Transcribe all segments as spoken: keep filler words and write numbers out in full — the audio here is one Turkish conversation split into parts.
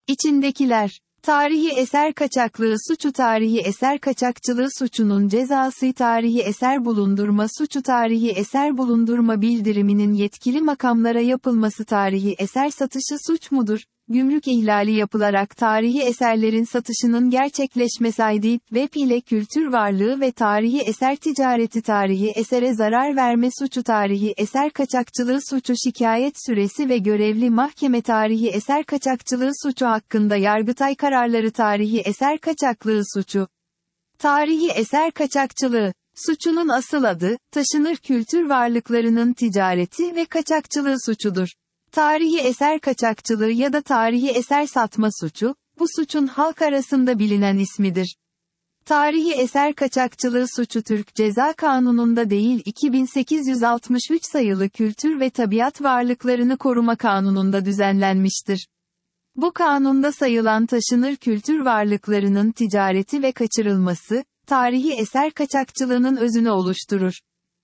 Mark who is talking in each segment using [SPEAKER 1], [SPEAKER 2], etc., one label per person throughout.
[SPEAKER 1] İçindekiler. Tarihi eser kaçaklığı suçu. Tarihi eser kaçakçılığı suçunun cezası. Tarihi eser bulundurma suçu. Tarihi eser bulundurma bildiriminin yetkili makamlara yapılması. Tarihi eser satışı suç mudur? Gümrük ihlali yapılarak tarihi eserlerin satışının gerçekleşmesi. Deep Web ile kültür varlığı ve tarihi eser ticareti. Tarihi esere zarar verme suçu. Tarihi eser kaçakçılığı suçu. Şikayet süresi ve görevli mahkeme. Tarihi eser kaçakçılığı suçu hakkında Yargıtay kararları. Tarihi eser kaçaklığı suçu. Tarihi eser kaçakçılığı suçunun asıl adı, taşınır kültür varlıklarının ticareti ve kaçakçılığı suçudur. Tarihi eser kaçakçılığı ya da tarihi eser satma suçu, bu suçun halk arasında bilinen ismidir. Tarihi eser kaçakçılığı suçu Türk Ceza Kanunu'nda değil iki bin sekiz yüz altmış üç sayılı Kültür ve Tabiat Varlıklarını Koruma Kanunu'nda düzenlenmiştir. Bu kanunda sayılan taşınır kültür varlıklarının ticareti ve kaçırılması, tarihi eser kaçakçılığının özünü oluşturur.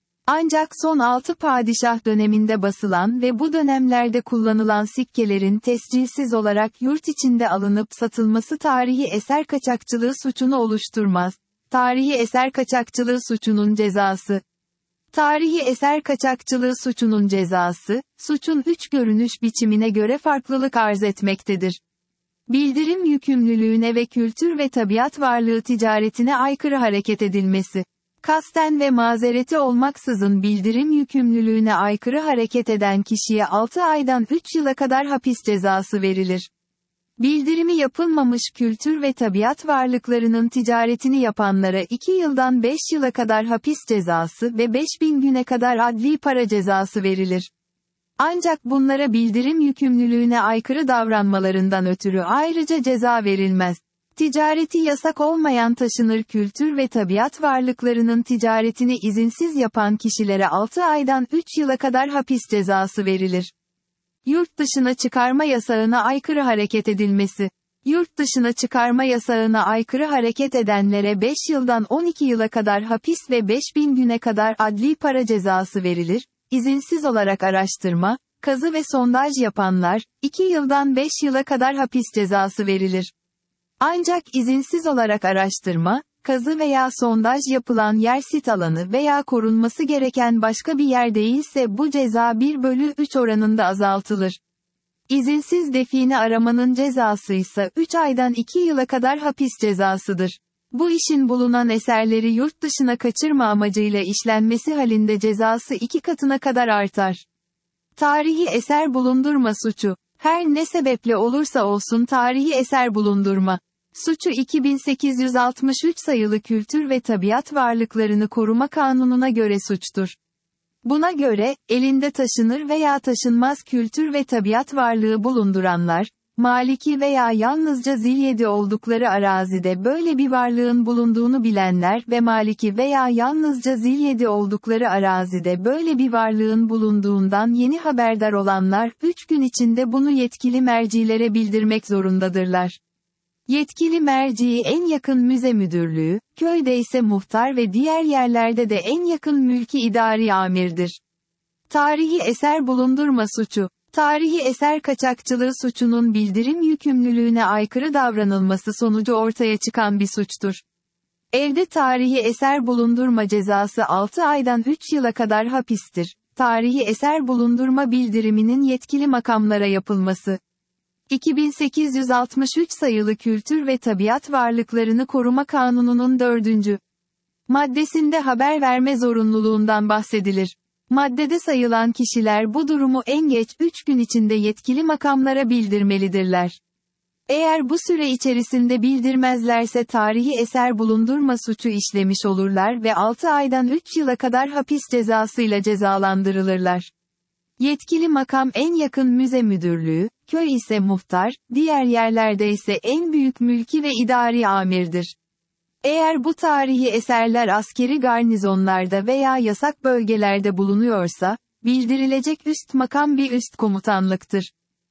[SPEAKER 1] Ancak son altı padişah döneminde basılan ve bu dönemlerde kullanılan sikkelerin tescilsiz olarak yurt içinde alınıp satılması tarihi eser kaçakçılığı suçunu oluşturmaz. Tarihi eser kaçakçılığı suçunun cezası. Tarihi eser kaçakçılığı suçunun cezası, suçun üç görünüş biçimine göre farklılık arz etmektedir. Bildirim yükümlülüğüne ve kültür ve tabiat varlığı ticaretine aykırı hareket edilmesi. Kasten ve mazereti olmaksızın bildirim yükümlülüğüne aykırı hareket eden kişiye altı aydan üç yıla kadar hapis cezası verilir. Bildirimi yapılmamış kültür ve tabiat varlıklarının ticaretini yapanlara iki yıldan beş yıla kadar hapis cezası ve beş bin güne kadar adli para cezası verilir. Ancak bunlara bildirim yükümlülüğüne aykırı davranmalarından ötürü ayrıca ceza verilmez. Ticareti yasak olmayan taşınır kültür ve tabiat varlıklarının ticaretini izinsiz yapan kişilere altı aydan üç yıla kadar hapis cezası verilir. Yurt dışına çıkarma yasağına aykırı hareket edilmesi. Yurt dışına çıkarma yasağına aykırı hareket edenlere beş yıldan on iki yıla kadar hapis ve beş bin güne kadar adli para cezası verilir. İzinsiz olarak araştırma, kazı ve sondaj yapanlar, iki yıldan beş yıla kadar hapis cezası verilir. Ancak izinsiz olarak araştırma, kazı veya sondaj yapılan yer sit alanı veya korunması gereken başka bir yer değilse bu ceza bir bölü üç oranında azaltılır. İzinsiz define aramanın cezası ise üç aydan iki yıla kadar hapis cezasıdır. Bu işin bulunan eserleri yurt dışına kaçırma amacıyla işlenmesi halinde cezası iki katına kadar artar. Tarihi eser bulundurma suçu. Her ne sebeple olursa olsun tarihi eser bulundurma suçu iki bin sekiz yüz altmış üç sayılı Kültür ve Tabiat Varlıklarını Koruma Kanunu'na göre suçtur. Buna göre, elinde taşınır veya taşınmaz kültür ve tabiat varlığı bulunduranlar, maliki veya yalnızca zilyedi oldukları arazide böyle bir varlığın bulunduğunu bilenler ve maliki veya yalnızca zilyedi oldukları arazide böyle bir varlığın bulunduğundan yeni haberdar olanlar, üç gün içinde bunu yetkili mercilere bildirmek zorundadırlar. Yetkili merciği en yakın müze müdürlüğü, köyde ise muhtar ve diğer yerlerde de en yakın mülki idari amirdir. Tarihi eser bulundurma suçu. Tarihi eser kaçakçılığı suçunun bildirim yükümlülüğüne aykırı davranılması sonucu ortaya çıkan bir suçtur. Evde tarihi eser bulundurma cezası altı aydan üç yıla kadar hapistir. Tarihi eser bulundurma bildiriminin yetkili makamlara yapılması. iki bin sekiz yüz altmış üç sayılı Kültür ve Tabiat Varlıklarını Koruma Kanunu'nun dördüncü maddesinde haber verme zorunluluğundan bahsedilir. Maddede sayılan kişiler bu durumu en geç üç gün içinde yetkili makamlara bildirmelidirler. Eğer bu süre içerisinde bildirmezlerse tarihi eser bulundurma suçu işlemiş olurlar ve altı aydan üç yıla kadar hapis cezasıyla cezalandırılırlar. Yetkili makam en yakın müze müdürlüğü, köy ise muhtar, diğer yerlerde ise en büyük mülki ve idari amirdir. Eğer bu tarihi eserler askeri garnizonlarda veya yasak bölgelerde bulunuyorsa, bildirilecek üst makam bir üst komutanlıktır.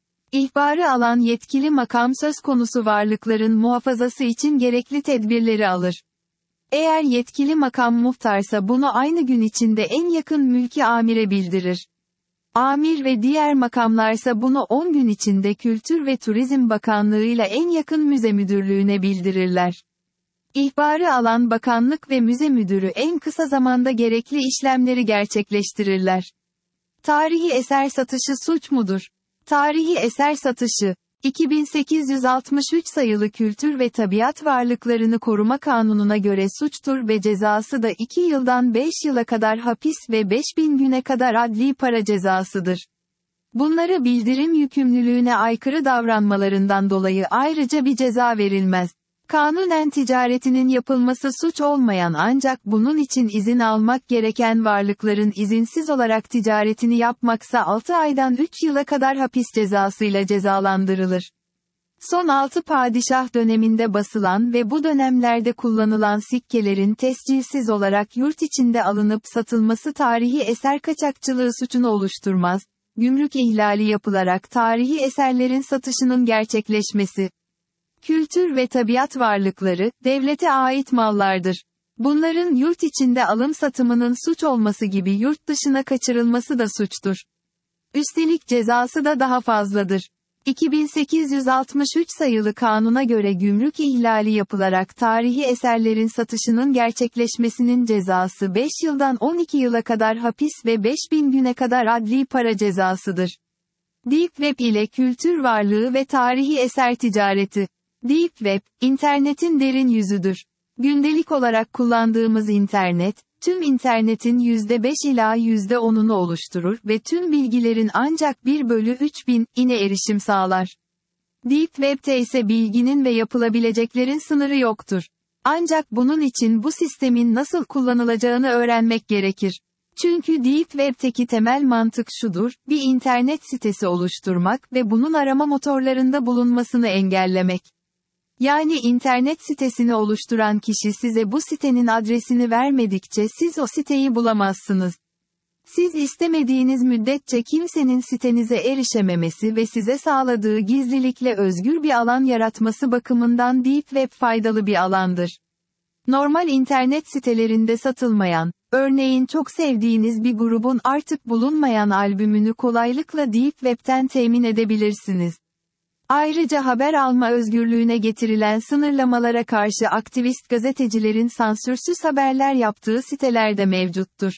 [SPEAKER 1] İhbarı alan yetkili makam söz konusu varlıkların muhafazası için gerekli tedbirleri alır. Eğer yetkili makam muhtarsa bunu aynı gün içinde en yakın mülki amire bildirir. Amir ve diğer makamlarsa bunu on gün içinde Kültür ve Turizm Bakanlığı'yla en yakın müze müdürlüğüne bildirirler. İhbarı alan bakanlık ve müze müdürü en kısa zamanda gerekli işlemleri gerçekleştirirler. Tarihi eser satışı suç mudur? Tarihi eser satışı, iki bin sekiz yüz altmış üç sayılı Kültür ve Tabiat Varlıklarını Koruma Kanunu'na göre suçtur ve cezası da iki yıldan beş yıla kadar hapis ve beş bin güne kadar adli para cezasıdır. Bunlara bildirim yükümlülüğüne aykırı davranmalarından dolayı ayrıca bir ceza verilmez. Kanunen ticaretinin yapılması suç olmayan ancak bunun için izin almak gereken varlıkların izinsiz olarak ticaretini yapmaksa altı aydan üç yıla kadar hapis cezasıyla cezalandırılır. Son altı padişah döneminde basılan ve bu dönemlerde kullanılan sikkelerin tescilsiz olarak yurt içinde alınıp satılması tarihi eser kaçakçılığı suçunu oluşturmaz. Gümrük ihlali yapılarak tarihi eserlerin satışının gerçekleşmesi. Kültür ve tabiat varlıkları, devlete ait mallardır. Bunların yurt içinde alım satımının suç olması gibi yurt dışına kaçırılması da suçtur. Üstelik cezası da daha fazladır. iki bin sekiz yüz altmış üç sayılı kanuna göre gümrük ihlali yapılarak tarihi eserlerin satışının gerçekleşmesinin cezası beş yıldan on iki yıla kadar hapis ve beş bin güne kadar adli para cezasıdır. Deep Web ile kültür varlığı ve tarihi eser ticareti. Deep Web, internetin derin yüzüdür. Gündelik olarak kullandığımız internet, tüm internetin yüzde beş ila yüzde onunu oluşturur ve tüm bilgilerin ancak bir bölü üç binine erişim sağlar. Deep Web'te ise bilginin ve yapılabileceklerin sınırı yoktur. Ancak bunun için bu sistemin nasıl kullanılacağını öğrenmek gerekir. Çünkü Deep Web'teki temel mantık şudur, bir internet sitesi oluşturmak ve bunun arama motorlarında bulunmasını engellemek. Yani internet sitesini oluşturan kişi size bu sitenin adresini vermedikçe siz o siteyi bulamazsınız. Siz istemediğiniz müddetçe kimsenin sitenize erişememesi ve size sağladığı gizlilikle özgür bir alan yaratması bakımından Deep Web faydalı bir alandır. Normal internet sitelerinde satılmayan, örneğin çok sevdiğiniz bir grubun artık bulunmayan albümünü kolaylıkla Deep Web'ten temin edebilirsiniz. Ayrıca haber alma özgürlüğüne getirilen sınırlamalara karşı aktivist gazetecilerin sansürsüz haberler yaptığı siteler de mevcuttur.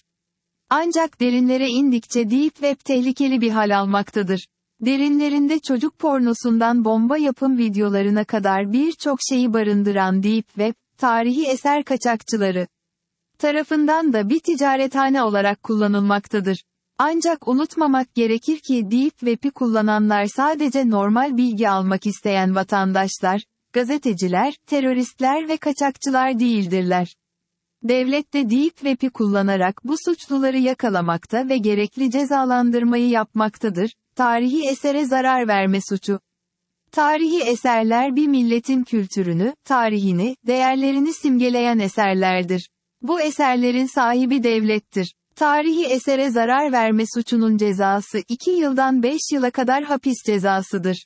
[SPEAKER 1] Ancak derinlere indikçe Deep Web tehlikeli bir hal almaktadır. Derinlerinde çocuk pornosundan bomba yapım videolarına kadar birçok şeyi barındıran Deep Web, tarihi eser kaçakçıları tarafından da bir ticarethane olarak kullanılmaktadır. Ancak unutmamak gerekir ki Deep Web'i kullananlar sadece normal bilgi almak isteyen vatandaşlar, gazeteciler, teröristler ve kaçakçılar değildirler. Devlet de Deep Web'i kullanarak bu suçluları yakalamakta ve gerekli cezalandırmayı yapmaktadır. Tarihi esere zarar verme suçu. Tarihi eserler bir milletin kültürünü, tarihini, değerlerini simgeleyen eserlerdir. Bu eserlerin sahibi devlettir. Tarihi esere zarar verme suçunun cezası iki yıldan beş yıla kadar hapis cezasıdır.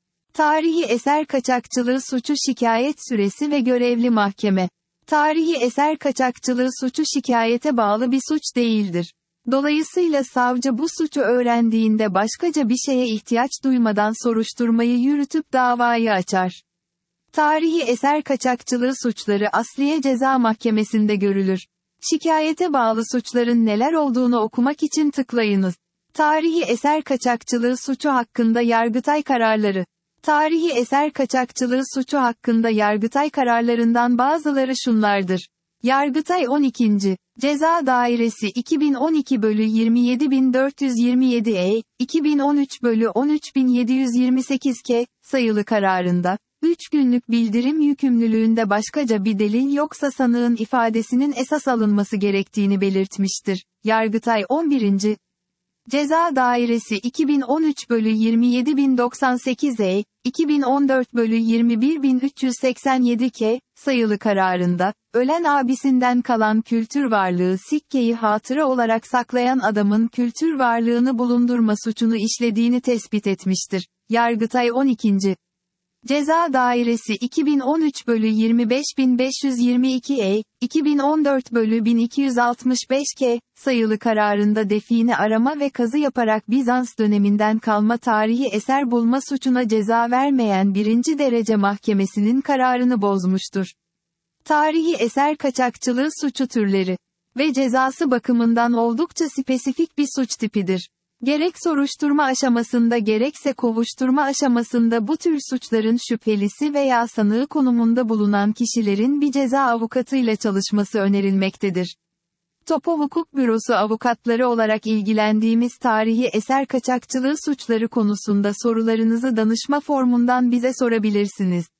[SPEAKER 1] Tarihi eser kaçakçılığı suçu şikayet süresi ve görevli mahkeme. Tarihi eser kaçakçılığı suçu şikayete bağlı bir suç değildir. Dolayısıyla savcı bu suçu öğrendiğinde başkaca bir şeye ihtiyaç duymadan soruşturmayı yürütüp davayı açar. Tarihi eser kaçakçılığı suçları Asliye Ceza Mahkemesi'nde görülür. Şikayete bağlı suçların neler olduğunu okumak için tıklayınız. Tarihi eser kaçakçılığı suçu hakkında Yargıtay kararları. Tarihi eser kaçakçılığı suçu hakkında Yargıtay kararlarından bazıları şunlardır. Yargıtay on ikinci Ceza Dairesi iki bin on iki bölü yirmi yedi bin dört yüz yirmi yedi E, iki bin on üç bölü on üç bin yedi yüz yirmi sekiz K, sayılı kararında, üç günlük bildirim yükümlülüğünde başkaca bir delil yoksa sanığın ifadesinin esas alınması gerektiğini belirtmiştir. Yargıtay on birinci Ceza Dairesi iki bin on üç bölü yirmi yedi bin doksan sekiz E, iki bin on dört bölü yirmi bir bin üç yüz seksen yedi K, sayılı kararında, ölen abisinden kalan kültür varlığı sikkeyi hatıra olarak saklayan adamın kültür varlığını bulundurma suçunu işlediğini tespit etmiştir. Yargıtay on ikinci Ceza Dairesi iki bin on üç bölü yirmi beş bin beş yüz yirmi iki E, iki bin on dört bölü bin iki yüz altmış beş K, sayılı kararında define arama ve kazı yaparak Bizans döneminden kalma tarihi eser bulma suçuna ceza vermeyen birinci derece mahkemesinin kararını bozmuştur. Tarihi eser kaçakçılığı suçu türleri ve cezası bakımından oldukça spesifik bir suç tipidir. Gerek soruşturma aşamasında gerekse kovuşturma aşamasında bu tür suçların şüphelisi veya sanığı konumunda bulunan kişilerin bir ceza avukatıyla çalışması önerilmektedir. Topo Hukuk Bürosu avukatları olarak ilgilendiğimiz tarihi eser kaçakçılığı suçları konusunda sorularınızı danışma formundan bize sorabilirsiniz.